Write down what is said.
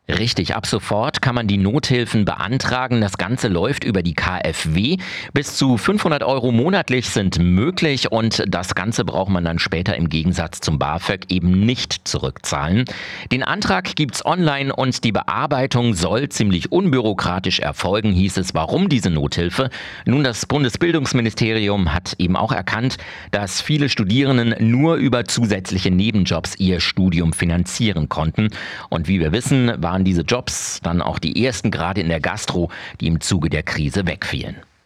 Richtig, ab sofort kann man die Nothilfen beantragen. Das Ganze läuft über die KfW. Bis zu 500 Euro monatlich sind möglich und das Ganze braucht man dann später im Gegensatz zum BAföG eben nicht zurückzahlen. Den Antrag gibt's online und die Bearbeitung soll ziemlich unbürokratisch erfolgen, hieß es. Warum diese Nothilfe? Nun, das Bundesbildungsministerium hat eben auch erkannt, dass viele Studierenden nur über zusätzliche Nebenjobs ihr Studium finanzieren konnten. Und wie wir wissen, waren diese Jobs dann auch die ersten, gerade in der Gastro, die im Zuge der Krise wegfielen.